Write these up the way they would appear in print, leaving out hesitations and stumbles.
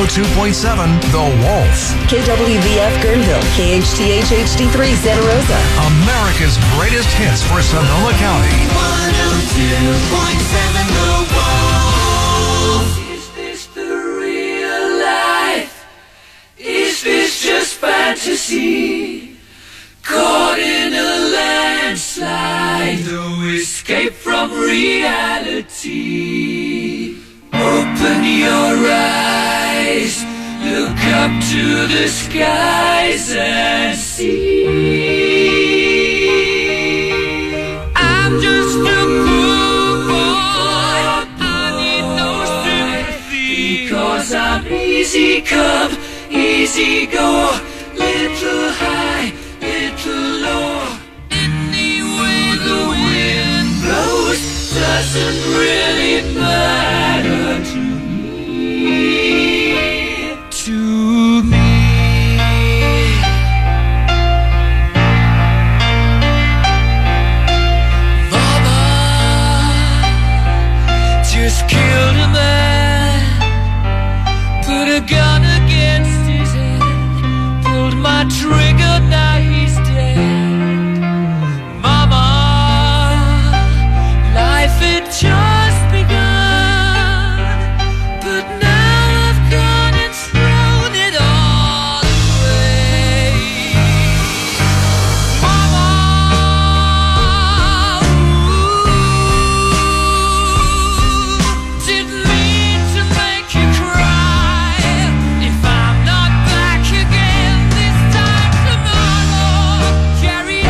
102.7 The Wolf. KWVF Guerneville, KHTH HD3 Santa Rosa. America's greatest hits for Sonoma County. 102.7 The Wolf. Is this the real life? Is this just fantasy? Caught in a landslide, no escape from reality. Open your eyes, look up to the skies and see. I'm just a poor boy, I need no sympathy, because I'm easy come, easy go, little high, little low. Any way the wind blows doesn't really matter to me. To me. Mama just killed a man, put a gun against his head, pulled my trigger, now he's dead. Mama, life had just begun, but now I've gone and thrown it all away. Mama, didn't mean to make you cry. If I'm not back again this time tomorrow, carry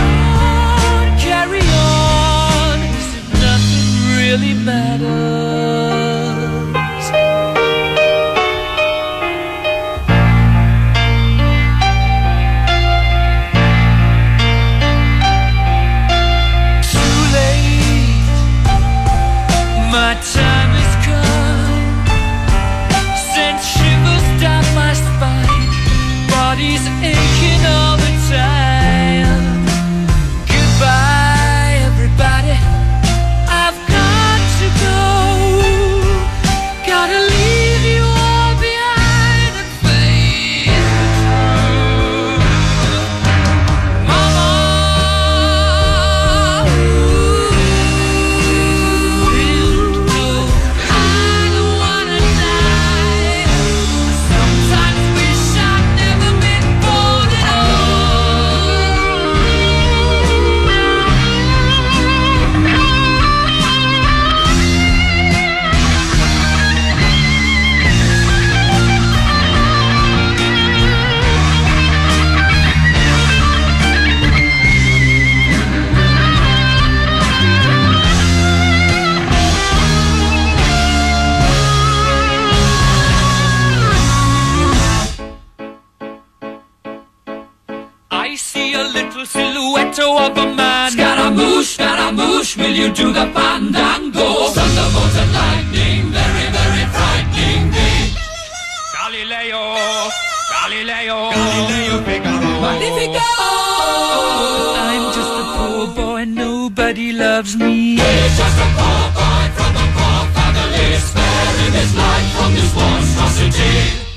on, as if nothing really matters. Too late, my time has come, sent shivers down my spine, body's aching all the time. Goodbye, everybody, I've got to go, gotta leave you all behind and face the truth. Mama, I don't wanna die. Sometimes wish I'd never been born at I see a little silhouette of a man. Scaramouche, will you do the fandango? Thunderbolts and lightning, very, very frightening me. Galileo, Figaro. Magnifico! I'm just a poor boy, nobody loves me. He's just a poor boy from a poor family, sparing his life from this monstrosity.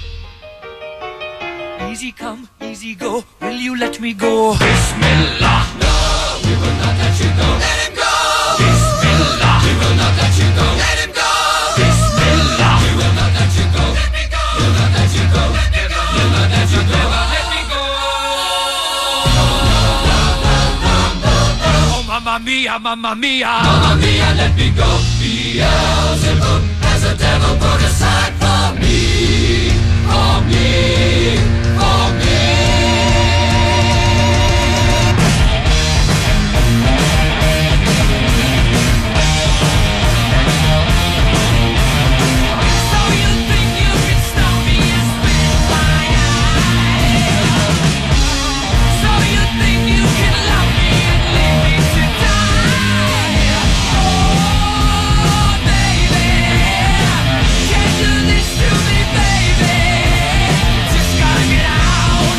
Easy come, easy go, will you let me go? Bismillah, no, we will not let you go. Let him go! Bismillah, we will not let you go. Let him go! Bismillah, we will not let you go. Let me go! We'll not let you go. Let me go! We'll not let you go. Let me go! Oh, mamma mia, mamma mia. Mamma mia, let me go. Beelzebub has a devil put aside for me. For me. For me. So you think you can stop me and spit my eye? So you think you can love me and leave me to die? Oh, baby, can't do this to me, baby. Just gotta get out.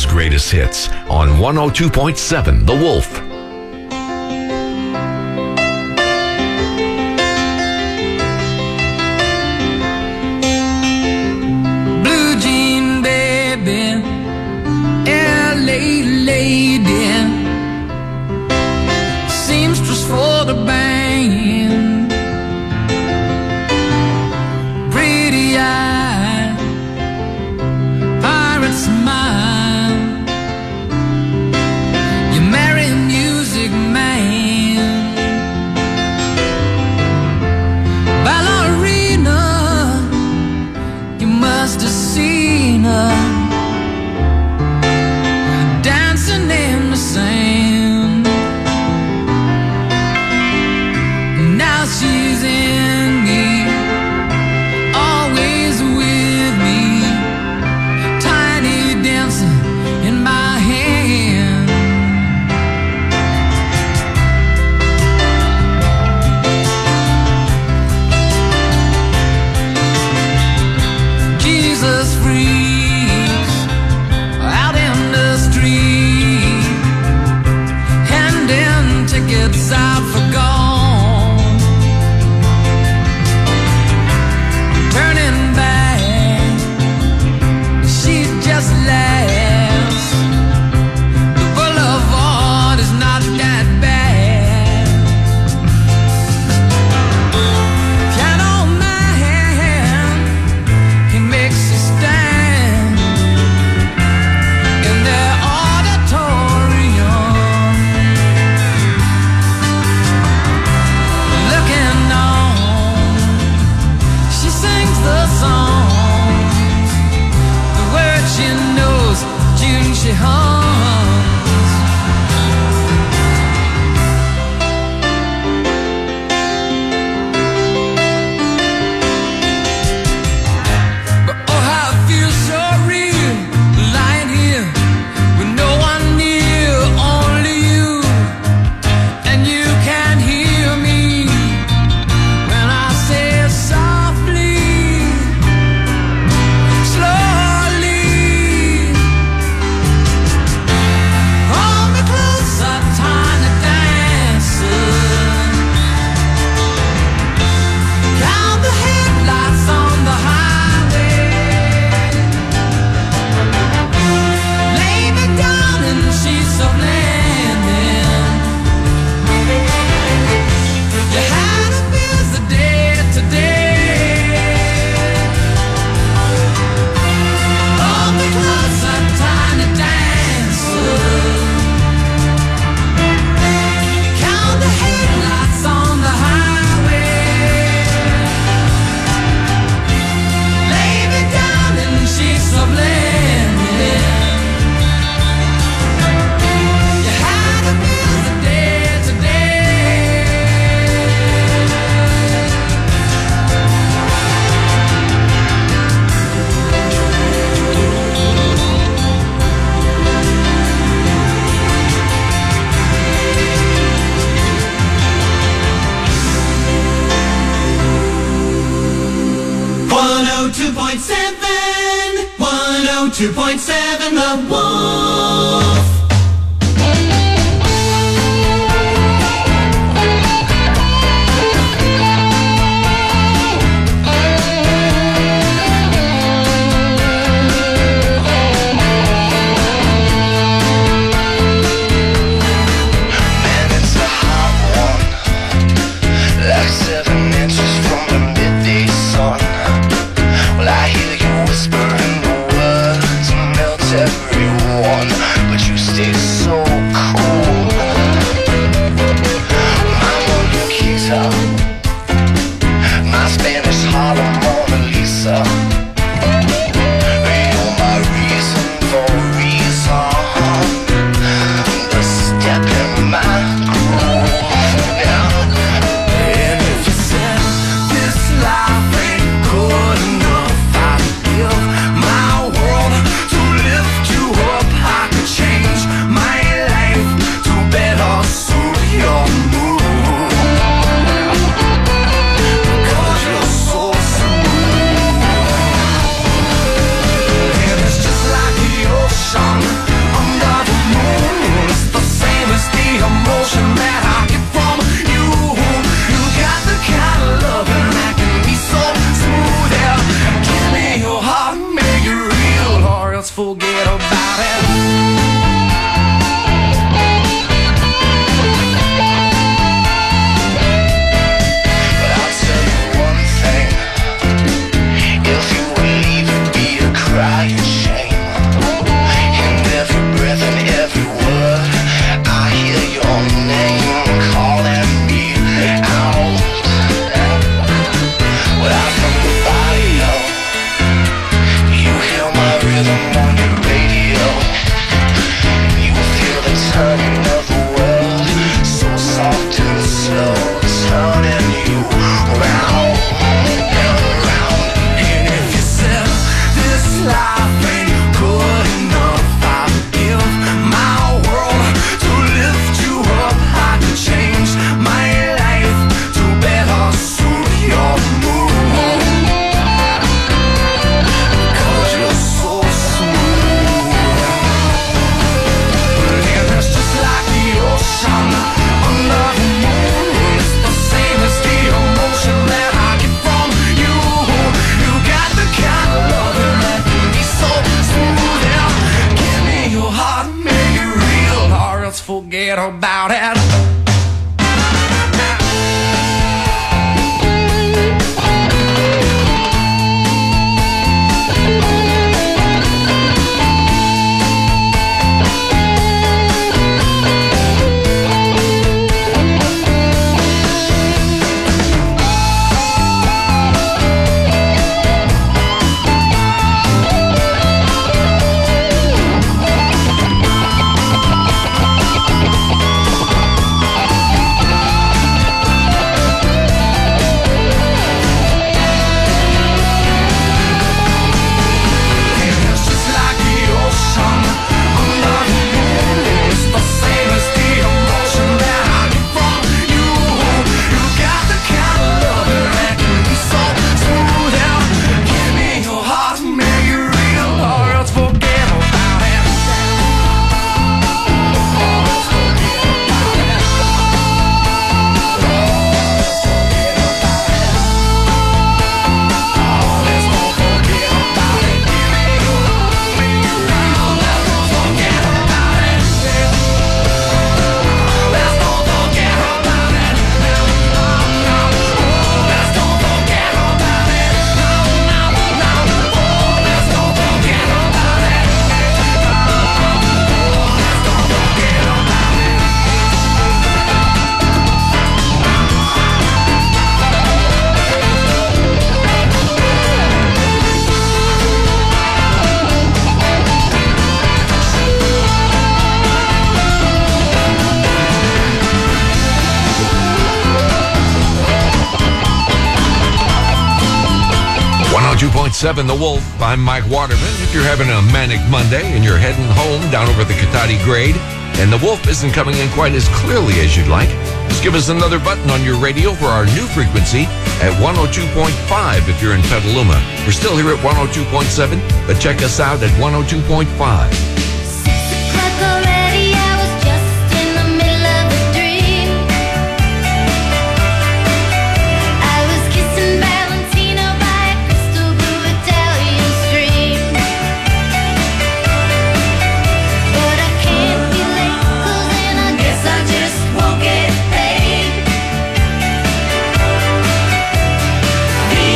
greatest hits on 102.7 The Wolf. Blue jean baby, LA lady, seamstress for the band, pretty eye, pirate smile, you marry a music man, ballerina, you must have seen her dancing in the sand. Now she's in me, always with me, tiny dancer in my hand. Jesus freaks out in the street, handing tickets out for gone, turning back, she just laughs. The boulevard is not that bad. Piano man, he makes a stand in their auditorium, looking on. She sings the songs, the words she knows, tune she hums. But oh, how it feels so real, lying here with no one near, only you, and you can hear me when I say it softly, slowly. Hold me closer, tiny dancer. Count the headlights on the highway. Lay me down in the sheets of landing. You had a busy day today. Hold me closer, tiny dancer. Count the headlights on the highway. Lay me down in the sheets of landing. You had a busy day today. .7 The Wolf. Man, it's a hot one, like 7 inches from the midday sun. Well, I hear you whispering the words and melt everyone, but you stay so cool. My Mona Lisa, my Spanish Harlem Mona Lisa. You're my reason for reason, the step in my groove. Yeah. And if you said this life ain't good enough, I'd give my world to lift you up. I could change my life to better suit your mood, because you're so smooth. let's forget about it. .7 The Wolf. I'm Mike Waterman. If you're having a manic Monday and you're heading home down over the Katati grade and the Wolf isn't coming in quite as clearly as you'd like, just give us another button on your radio for our new frequency at 102.5 if you're in Petaluma. We're still here at 102.7, but check us out at 102.5.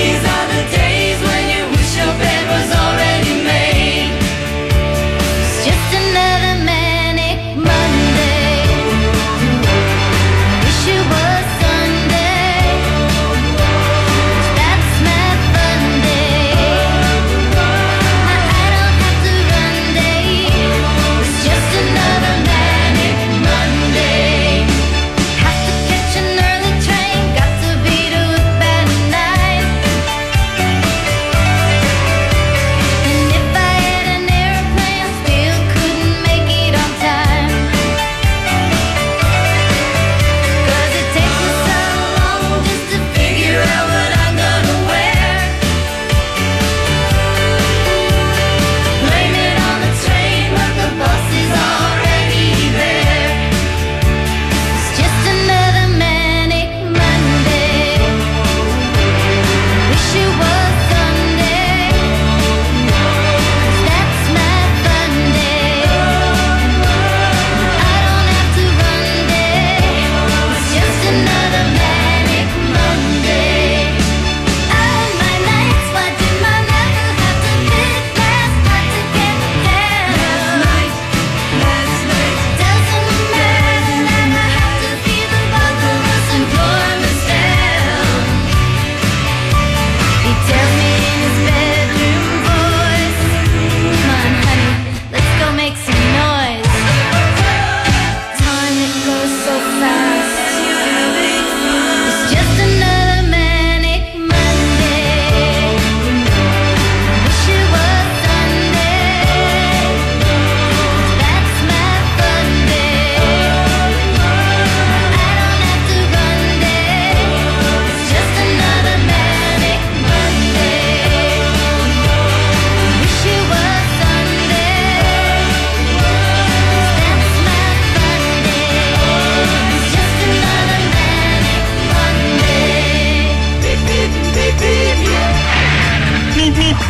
Days when you wish your bed was already made.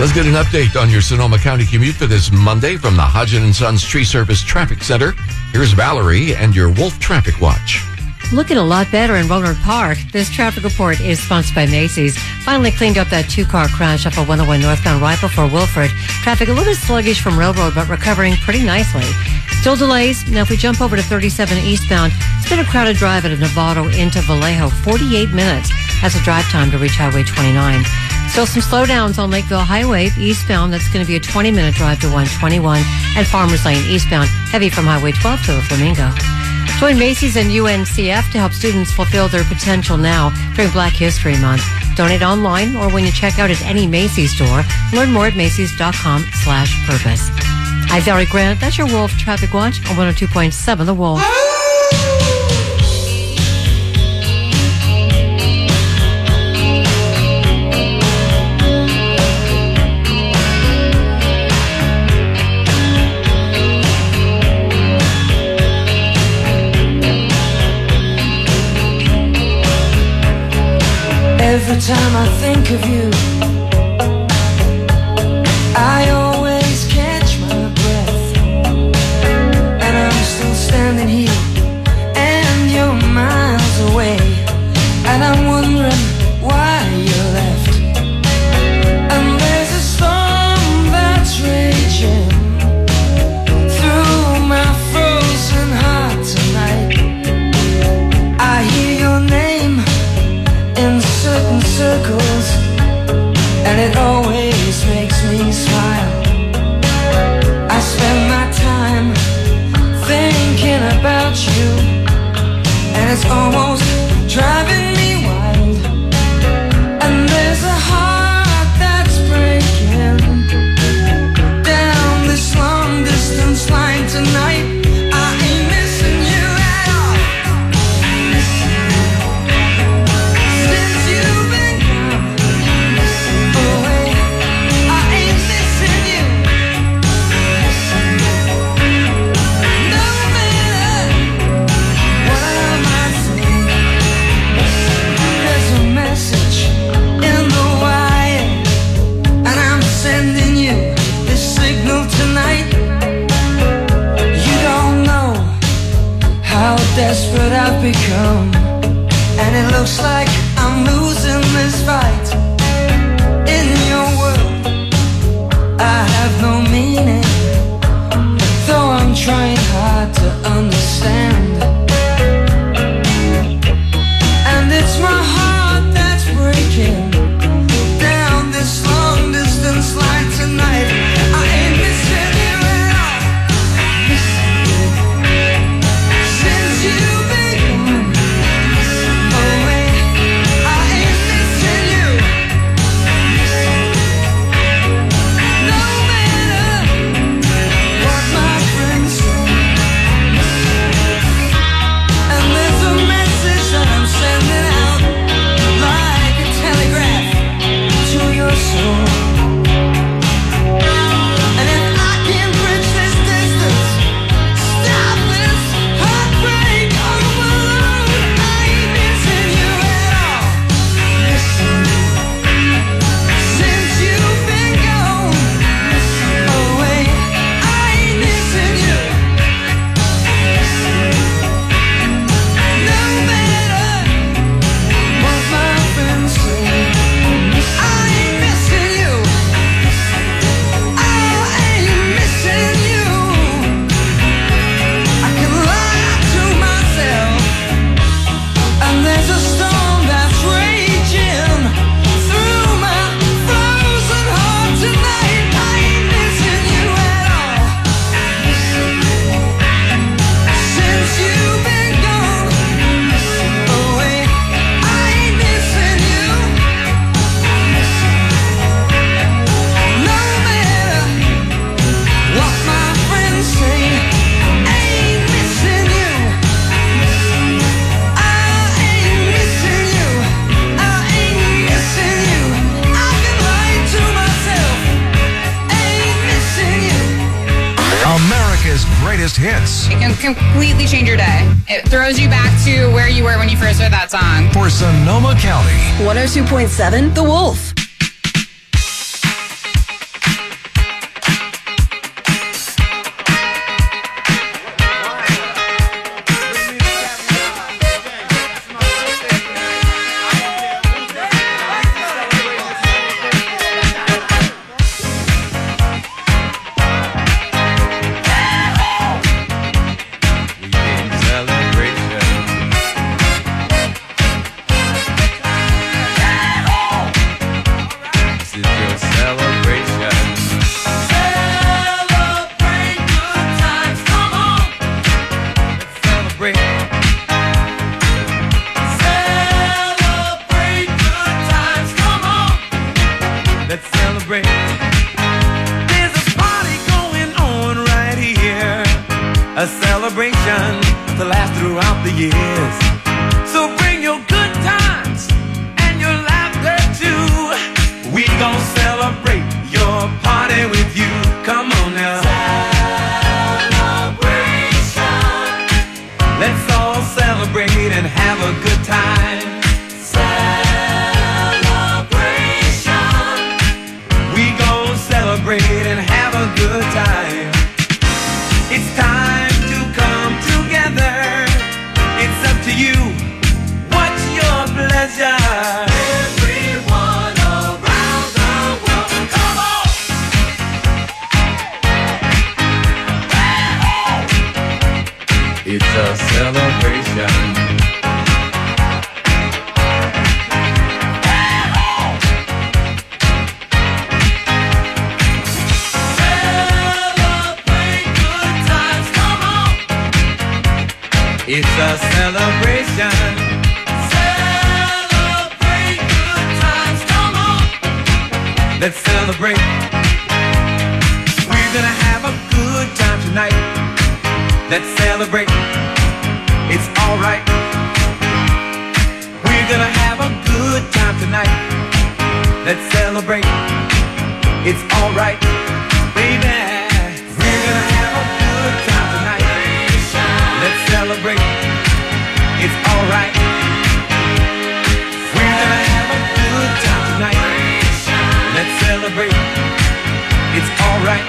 Let's get an update on your Sonoma County commute for this Monday from the Hodgen & Sons Tree Service Traffic Center. Here's Valerie and your Wolf Traffic Watch. Looking a lot better in Rohnert Park. This traffic report is sponsored by Macy's. Finally cleaned up that two-car crash off of 101 northbound right before Wilfred. Traffic a little bit sluggish from Railroad, but recovering pretty nicely. Still delays. Now, if we jump over to 37 eastbound, it's been a crowded drive out of Novato into Vallejo. 48 minutes. That's a drive time to reach Highway 29. Still some slowdowns on Lakeville Highway eastbound. That's going to be a 20-minute drive to 121. And Farmers Lane eastbound, heavy from Highway 12 to Flamingo. Join Macy's and UNCF to help students fulfill their potential now during Black History Month. Donate online or when you check out at any Macy's store. Learn more at Macys.com/purpose. I'm Valerie Grant. That's your Wolf Traffic Watch on 102.7 The Wolf. Every time I think of you, I always catch my breath. And I'm still standing here, and you're miles away. And I'm wondering why you left. And there's a storm that's raging through my frozen heart tonight. I hear your name in certain circles, and it always makes me smile. I spend my time thinking about you, and it's almost driving me wild. And there's a heart that's breaking down this long distance line tonight. I ain't missing you at all. Since you've been gone away, I ain't missing you. No matter what I might say, there's a message in the wire, and I'm sending you this signal tonight. You don't know how desperate I've become, and it looks like I'm losing this fight. In your world, I have no meaning, though I'm trying hard to understand. And it's my heart that's breaking down this long distance line tonight. I ain't missing you at all. Since you've been gone away, I ain't missing you. No matter what my friends say. And there's a message that I'm sending out like a telegraph to your soul. And if I can bridge this distance, stop this heartbreak overload, I ain't missing you at all. Since you've been gone away, I ain't missing you. No matter what my friends say, I ain't missing you. I ain't missing you. I can lie to myself, and there's a storm that's raging through my frozen heart tonight. I ain't missing you at all. Since you've been gone away, I ain't missing you. No matter what my friends say, I ain't missing you. I ain't missing you. I ain't missing you. I can lie to myself. I ain't missing you. America's greatest hits. It can completely change your day. It throws you back to where you were when you first heard that song. For Sonoma County. 102.7 The Wolf. a celebration to last throughout the years. So bring your good times and your laughter too. We gon' celebrate your party with you. Come on now. Celebration. Let's all celebrate and have a good time. Celebration. We gon' celebrate and have a good time. It's time to come together. It's up to you. What's your pleasure? Everyone around the world, come on! It's a celebration. It's a celebration. Celebrate good times, come on. Let's celebrate. We're gonna have a good time tonight. Let's celebrate. It's alright. We're gonna have a good time tonight. Let's celebrate. It's alright, baby. We're gonna have a good time tonight. Let's celebrate. It's alright. We're gonna have a good time tonight. Let's celebrate. It's alright.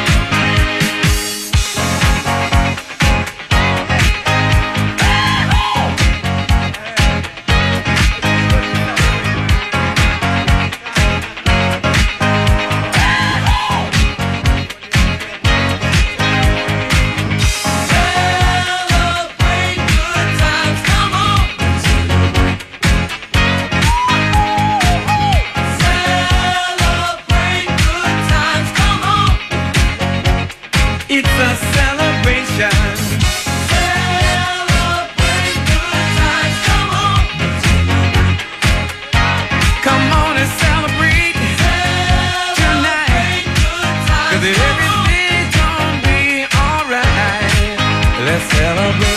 It's a celebration. Celebrate good times, come on. Come on and celebrate tonight. 'Cause everything's gonna be alright. Let's celebrate.